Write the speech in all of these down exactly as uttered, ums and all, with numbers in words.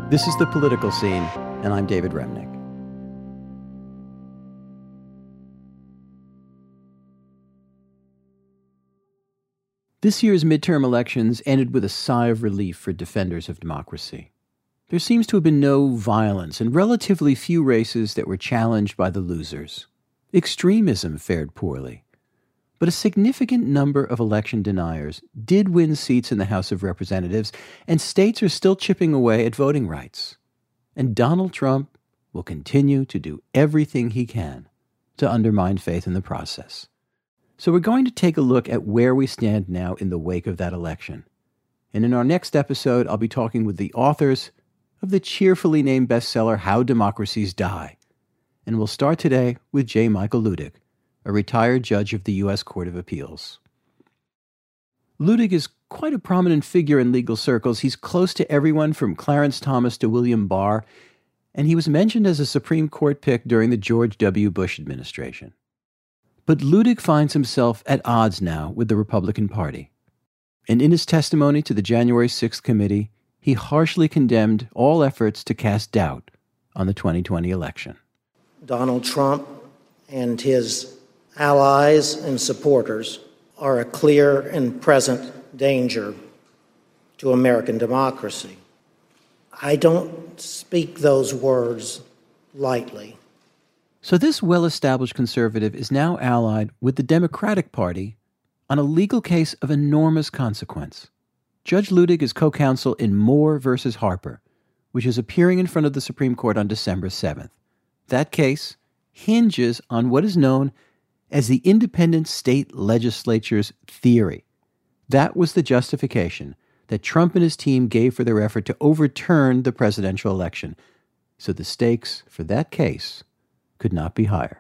This is The Political Scene, and I'm David Remnick. This year's midterm elections ended with a sigh of relief for defenders of democracy. There seems to have been no violence and relatively few races that were challenged by the losers. Extremism fared poorly. But a significant number of election deniers did win seats in the House of Representatives, and states are still chipping away at voting rights. And Donald Trump will continue to do everything he can to undermine faith in the process. So we're going to take a look at where we stand now in the wake of that election. And in our next episode, I'll be talking with the authors of the cheerfully named bestseller, How Democracies Die. And we'll start today with J. Michael Luttig, a retired judge of the U S Court of Appeals. Luttig is quite a prominent figure in legal circles. He's close to everyone from Clarence Thomas to William Barr, and he was mentioned as a Supreme Court pick during the George W. Bush administration. But Luttig finds himself at odds now with the Republican Party. And in his testimony to the January sixth committee, he harshly condemned all efforts to cast doubt on the twenty twenty election. Donald Trump and his allies and supporters are a clear and present danger to American democracy. I don't speak those words lightly. So this well-established conservative is now allied with the Democratic Party on a legal case of enormous consequence. Judge Luttig is co-counsel in Moore versus Harper, which is appearing in front of the Supreme Court on December seventh. That case hinges on what is known as the independent state legislature's theory. That was the justification that Trump and his team gave for their effort to overturn the presidential election. So the stakes for that case could not be higher.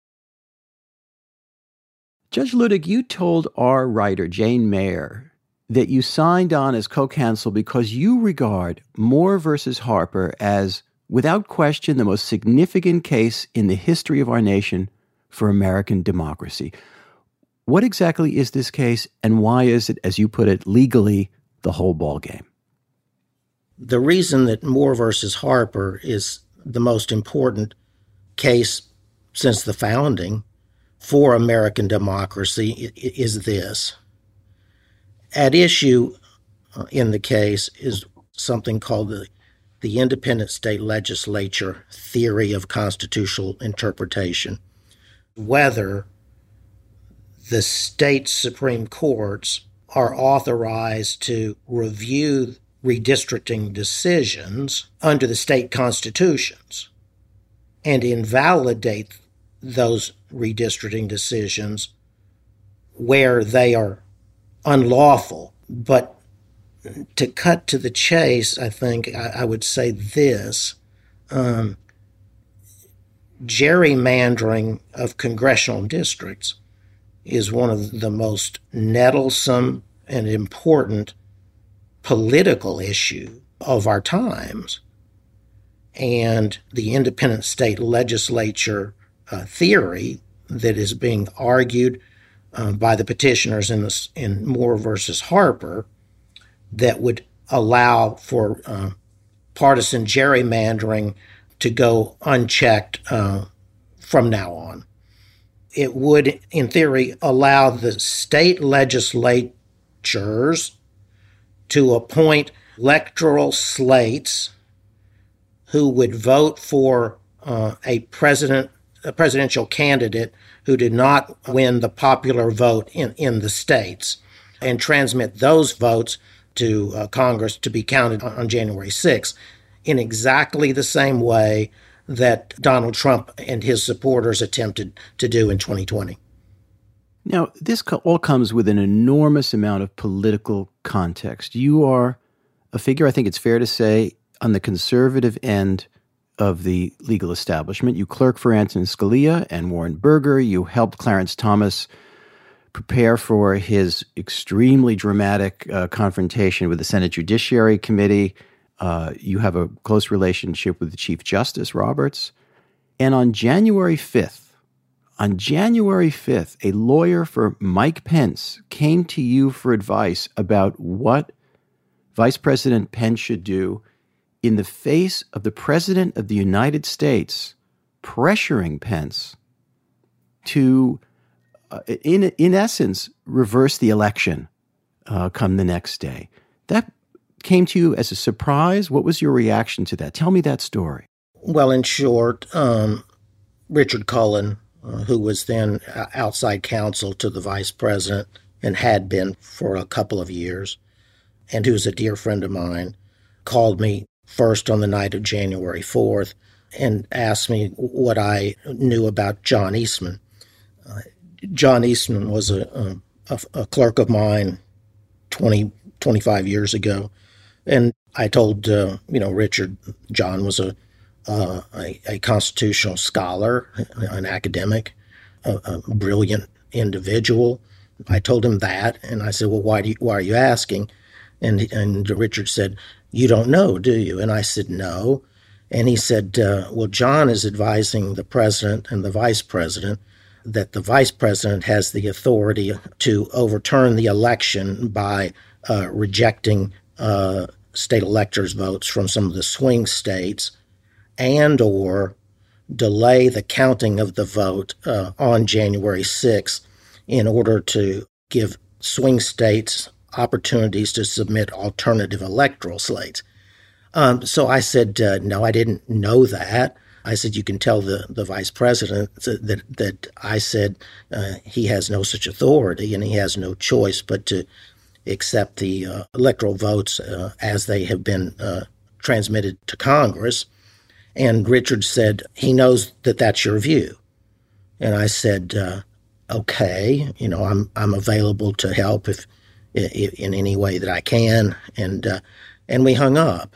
Judge Luttig, you told our writer, Jane Mayer, that you signed on as co-counsel because you regard Moore versus Harper as, without question, the most significant case in the history of our nation for American democracy. What exactly is this case, and why is it, as you put it, legally the whole ballgame? The reason that Moore versus Harper is the most important case since the founding for American democracy is this. At issue in the case is something called the, the independent state legislature theory of constitutional interpretation. Whether the state Supreme Courts are authorized to review redistricting decisions under the state constitutions and invalidate those redistricting decisions where they are unlawful. But to cut to the chase, I think I, I would say this. Um, gerrymandering of congressional districts is one of the most nettlesome and important political issue of our times. And the independent state legislature uh, theory that is being argued uh, by the petitioners in, this, in Moore versus Harper that would allow for uh, partisan gerrymandering to go unchecked uh, from now on. It would, in theory, allow the state legislatures to appoint electoral slates who would vote for uh, a president, a presidential candidate who did not win the popular vote in, in the states, and transmit those votes to uh, Congress to be counted on, on January sixth. In exactly the same way that Donald Trump and his supporters attempted to do in twenty twenty. Now, this all comes with an enormous amount of political context. You are a figure, I think it's fair to say, on the conservative end of the legal establishment. You clerk for Antonin Scalia and Warren Burger. You helped Clarence Thomas prepare for his extremely dramatic uh, confrontation with the Senate Judiciary Committee. Uh, you have a close relationship with the Chief Justice Roberts. And on January fifth, on January fifth, a lawyer for Mike Pence came to you for advice about what Vice President Pence should do in the face of the President of the United States pressuring Pence to, uh, in in essence, reverse the election uh, come the next day. That came to you as a surprise? What was your reaction to that? Tell me that story. Well, in short, um, Richard Cullen, uh, who was then outside counsel to the vice president and had been for a couple of years, and who's a dear friend of mine, called me first on the night of January fourth and asked me what I knew about John Eastman. Uh, John Eastman was a, a, a clerk of mine twenty, twenty-five years ago. And I told, uh, you know, Richard, John was a, uh, a, a constitutional scholar, an academic, a, a brilliant individual. I told him that, and I said, well, why do you, why are you asking? And and Richard said, you don't know, do you? And I said, no. And he said, uh, well, John is advising the president and the vice president that the vice president has the authority to overturn the election by uh, rejecting uh, state electors' votes from some of the swing states and or delay the counting of the vote uh, on January sixth in order to give swing states opportunities to submit alternative electoral slates. Um, so I said, uh, no, I didn't know that. I said, you can tell the, the vice president that, that I said uh, he has no such authority and he has no choice but to accept the uh, electoral votes uh, as they have been uh, transmitted to Congress. And Richard said, he knows that that's your view. And I said, uh, okay, you know, I'm I'm available to help if, if in any way that I can. And uh, and we hung up.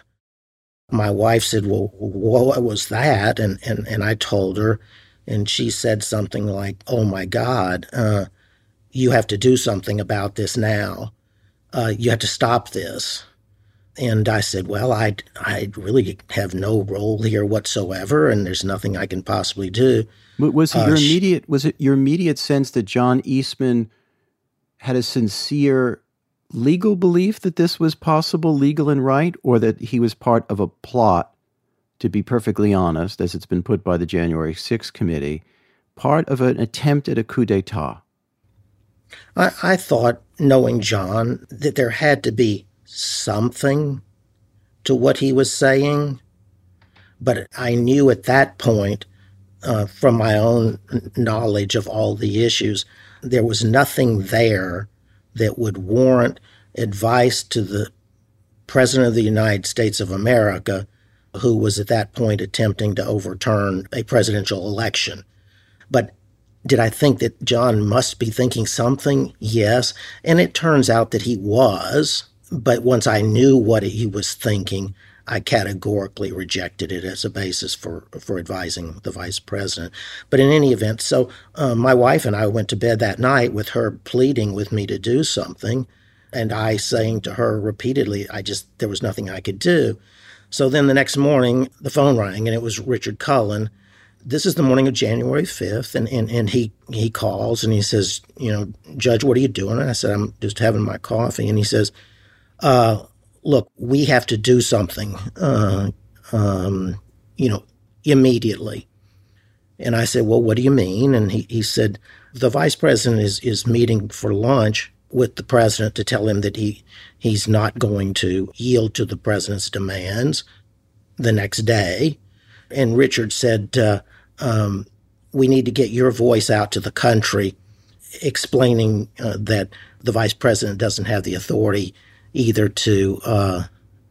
My wife said, well, what was that? And, and, and I told her, and she said something like, oh, my God, uh, you have to do something about this now. Uh, you have to stop this. And I said, well, I, I really have no role here whatsoever, and there's nothing I can possibly do. Was it uh, your immediate, was it your immediate sense that John Eastman had a sincere legal belief that this was possible, legal and right, or that he was part of a plot, to be perfectly honest, as it's been put by the January sixth committee, part of an attempt at a coup d'etat? I, I thought, knowing John, that there had to be something to what he was saying, but I knew at that point, uh, from my own knowledge of all the issues, there was nothing there that would warrant advice to the President of the United States of America, who was at that point attempting to overturn a presidential election. But did I think that John must be thinking something? Yes. And it turns out that he was. But once I knew what he was thinking, I categorically rejected it as a basis for, for advising the vice president. But in any event, so uh, my wife and I went to bed that night with her pleading with me to do something, and I saying to her repeatedly, I just, there was nothing I could do. So then the next morning, the phone rang, and it was Richard Cullen. This is the morning of January fifth, and, and, and he, he calls, and he says, you know, Judge, what are you doing? And I said, I'm just having my coffee. And he says, uh, look, we have to do something, uh, um, you know, immediately. And I said, well, what do you mean? And he, he said, the vice president is, is meeting for lunch with the president to tell him that he he's not going to yield to the president's demands the next day. And Richard said, uh, um, we need to get your voice out to the country explaining uh, that the vice president doesn't have the authority either to uh,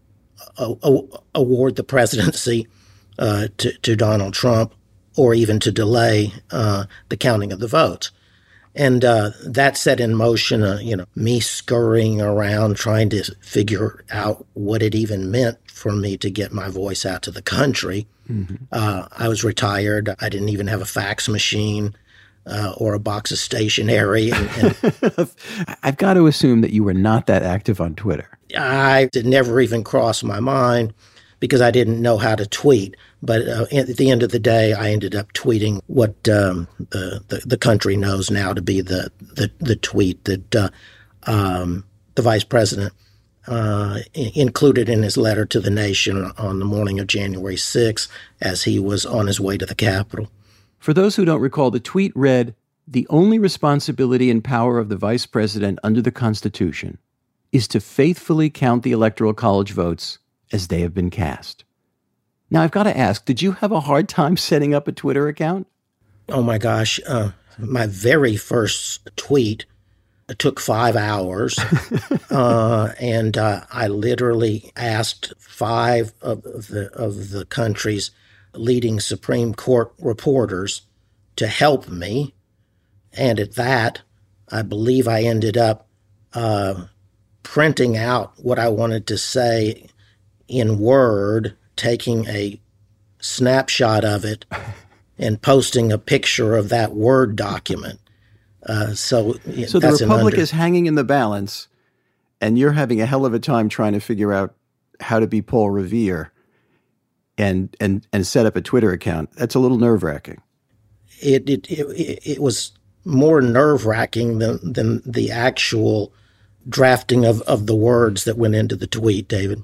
a- a- award the presidency uh, to, to Donald Trump or even to delay uh, the counting of the votes. And uh, that set in motion, uh, you know, me scurrying around trying to figure out what it even meant for me to get my voice out to the country. Mm-hmm. Uh, I was retired. I didn't even have a fax machine uh, or a box of stationery. And, and I've got to assume that you were not that active on Twitter. I it never even crossed my mind because I didn't know how to tweet. But uh, at the end of the day, I ended up tweeting what um, the, the the country knows now to be the the, the tweet that uh, um, the vice president uh, included in his letter to the nation on the morning of January sixth as he was on his way to the Capitol. For those who don't recall, the tweet read, "The only responsibility and power of the vice president under the Constitution is to faithfully count the Electoral College votes as they have been cast." Now, I've got to ask, did you have a hard time setting up a Twitter account? Oh, my gosh. Uh, my very first tweet took five hours, uh, and uh, I literally asked five of the, of the country's leading Supreme Court reporters to help me. And at that, I believe I ended up uh, printing out what I wanted to say in Word, taking a snapshot of it, and posting a picture of that Word document. Uh, so so the Republic under- is hanging in the balance, and you're having a hell of a time trying to figure out how to be Paul Revere and and and set up a Twitter account. That's a little nerve-wracking. It it it, it was more nerve-wracking than than the actual drafting of, of the words that went into the tweet, David.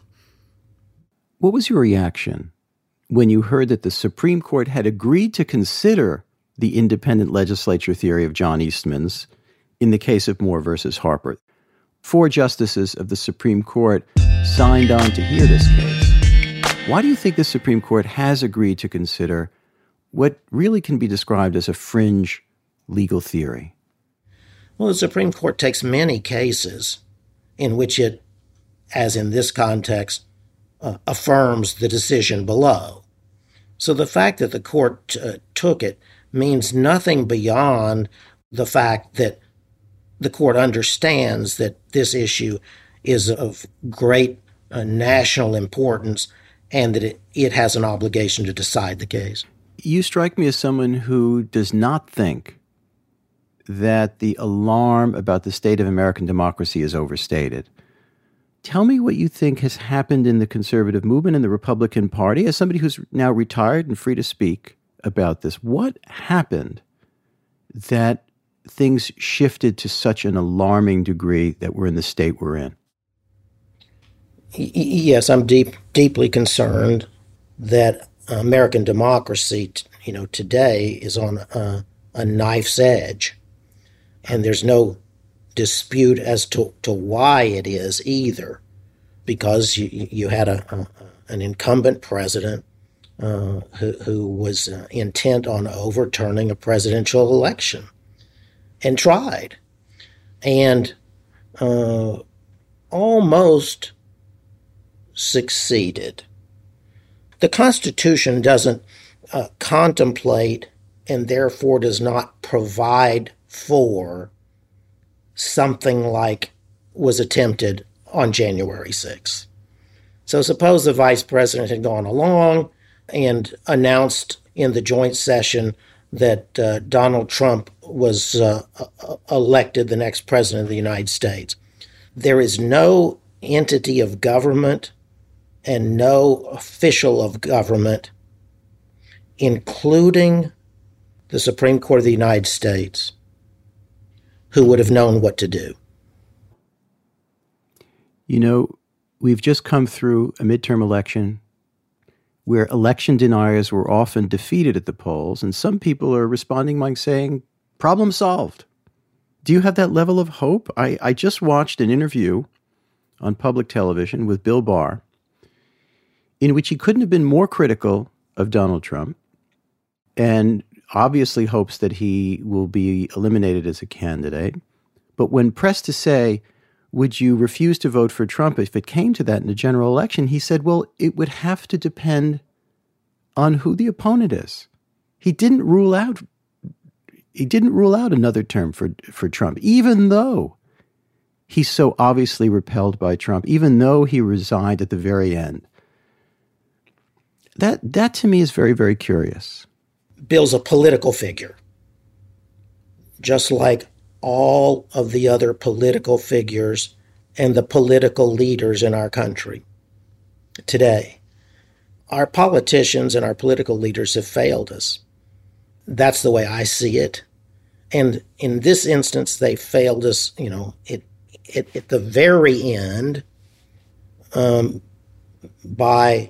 What was your reaction when you heard that the Supreme Court had agreed to consider the independent legislature theory of John Eastman's in the case of Moore versus Harper? Four justices of the Supreme Court signed on to hear this case. Why do you think the Supreme Court has agreed to consider what really can be described as a fringe legal theory? Well, the Supreme Court takes many cases in which it, as in this context, uh, affirms the decision below. So the fact that the court uh, took it means nothing beyond the fact that the court understands that this issue is of great uh, national importance and that it, it has an obligation to decide the case. You strike me as someone who does not think that the alarm about the state of American democracy is overstated. Tell me what you think has happened in the conservative movement and the Republican Party, as somebody who's now retired and free to speak about this. What happened that things shifted to such an alarming degree that we're in the state we're in? Yes, I'm deep, deeply concerned that American democracy, you know, today is on a, a knife's edge, and there's no dispute as to, to why it is either, because you you had a, a an incumbent president uh, who, who was uh, intent on overturning a presidential election and tried, and uh, almost succeeded. The Constitution doesn't uh, contemplate and therefore does not provide for something like was attempted on January sixth. So suppose the vice president had gone along and announced in the joint session that uh, Donald Trump was uh, elected the next president of the United States. There is no entity of government and no official of government, including the Supreme Court of the United States, who would have known what to do. You know, we've just come through a midterm election where election deniers were often defeated at the polls, and some people are responding by saying, problem solved. Do you have that level of hope? I, I just watched an interview on public television with Bill Barr, in which he couldn't have been more critical of Donald Trump and obviously hopes that he will be eliminated as a candidate. But when pressed to say, would you refuse to vote for Trump if it came to that in a general election, he said, well, it would have to depend on who the opponent is. He didn't rule out he didn't rule out another term for, for Trump, even though he's so obviously repelled by Trump, even though he resigned at the very end. That that to me is very, very curious. Bill's a political figure, just like all of the other political figures and the political leaders in our country today. Our politicians and our political leaders have failed us. That's the way I see it. And in this instance, they failed us, you know, it, it, at the very end, um, by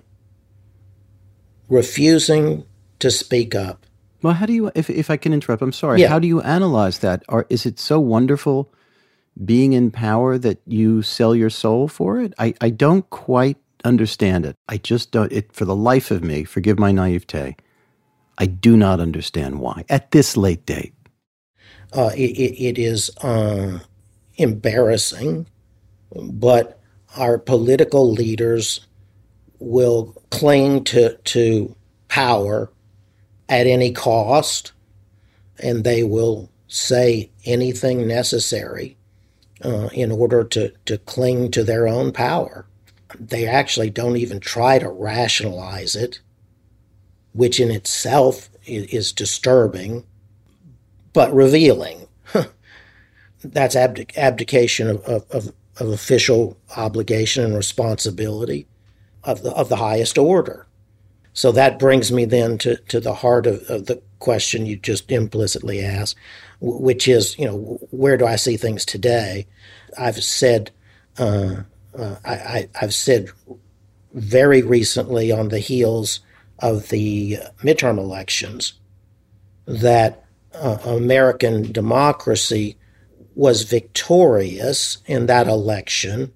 refusing to speak up. Well, how do you, if, if I can interrupt, I'm sorry, Yeah. How do you analyze that? Or is it so wonderful being in power that you sell your soul for it? I, I don't quite understand it. I just don't, it, for the life of me, forgive my naivete, I do not understand why, at this late date. Uh, it, it, it is uh, embarrassing, but our political leaders will cling to, to power at any cost, and they will say anything necessary uh, in order to, to cling to their own power. They actually don't even try to rationalize it, which in itself is, is disturbing, but revealing. That's abdic- abdication of, of, of, of official obligation and responsibility of the, of the highest order. So that brings me then to, to the heart of, of the question you just implicitly asked, which is, you know, where do I see things today? I've said, uh, uh, I, I, I've said very recently on the heels of the midterm elections that uh, American democracy was victorious in that election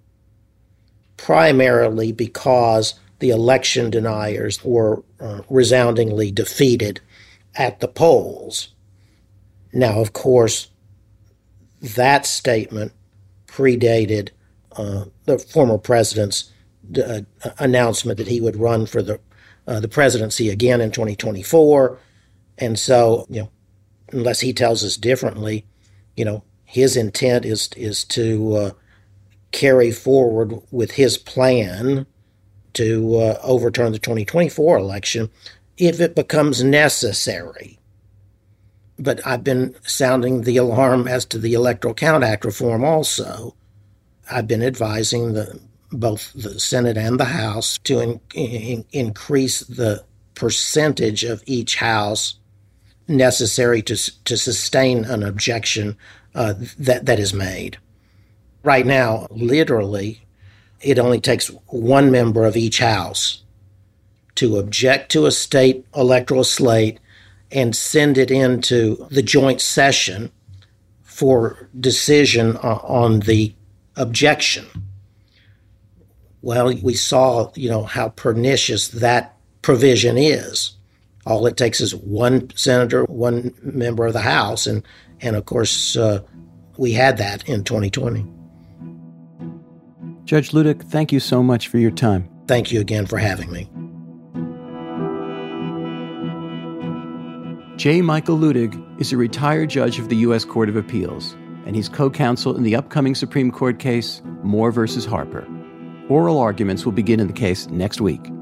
primarily because the election deniers were uh, resoundingly defeated at the polls. Now, of course, that statement predated uh, the former president's uh, announcement that he would run for the uh, the presidency again in twenty twenty-four. And so, you know, unless he tells us differently, you know, his intent is is to uh, carry forward with his plan to uh, overturn the twenty twenty-four election if it becomes necessary. But I've been sounding the alarm as to the Electoral Count Act reform also. I've been advising the, both the Senate and the House to in, in, increase the percentage of each house necessary to to sustain an objection uh, that that is made. Right now, literally, it only takes one member of each house to object to a state electoral slate and send it into the joint session for decision on the objection. Well, we saw, you know, how pernicious that provision is. All it takes is one senator, one member of the House, and, and of course, uh, we had that in twenty twenty. Judge Ludick, thank you so much for your time. Thank you again for having me. J. Michael Luttig is a retired judge of the U S Court of Appeals, and he's co-counsel in the upcoming Supreme Court case, Moore versus Harper. Oral arguments will begin in the case next week.